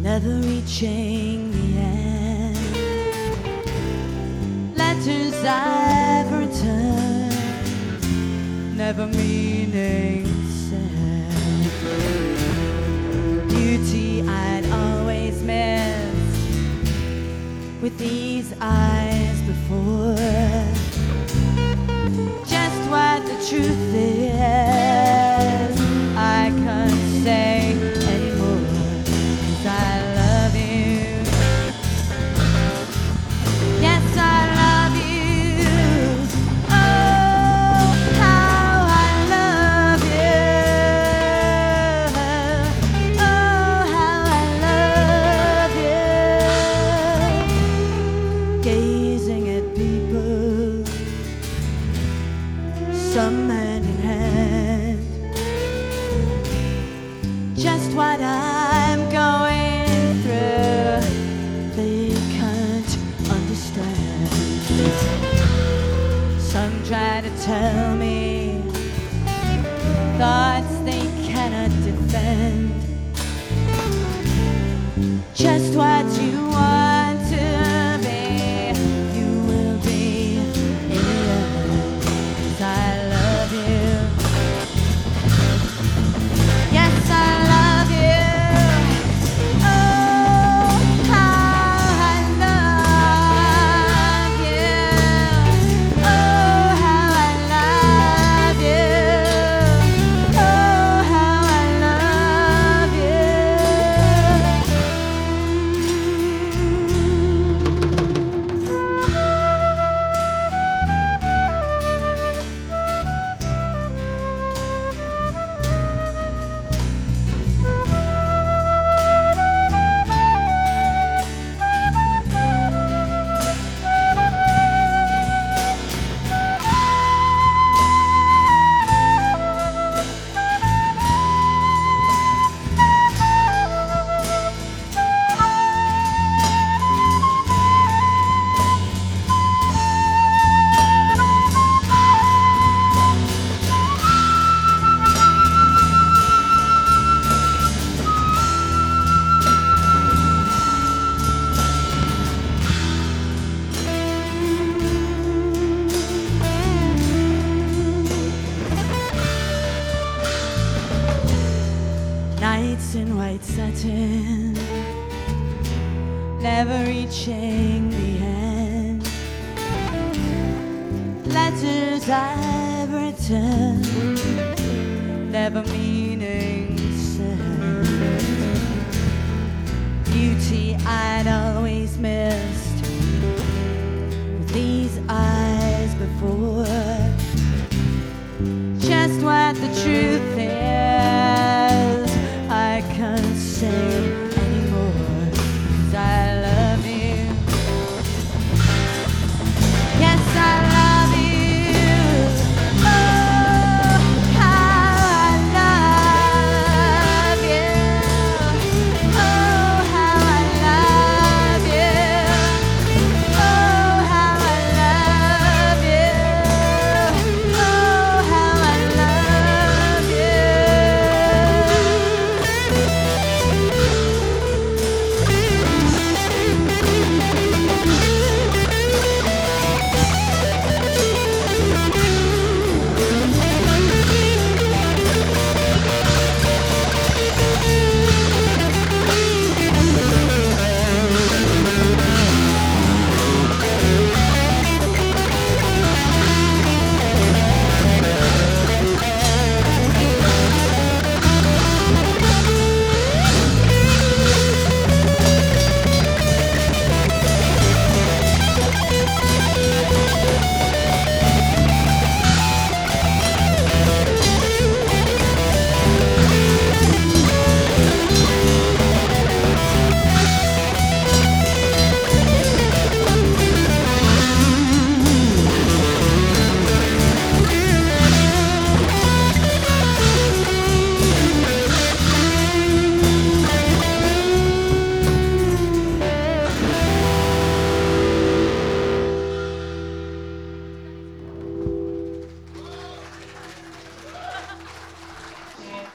never reaching the end. Letters I've returned, never meaning to send. Beauty I'd always missed with these eyes before. Just what the truth is, I can't say anymore, 'cause I love you. Yes, I love you. Oh, how I love you. Oh, how I love you. Gazing at people, some hand in hand, just what I'm going through, they can't understand. Some try to tell me thoughts they cannot defend. Just what you want to be, you will be in the end, 'cause I love you. Yes, I love you. Oh, how I love you. Oh, how I love you. Oh, how I love you. Nights in white satin, never reaching the end. Letters I've written, never meaning to send. Beauty I'd always missed with these eyes before. Just what the truth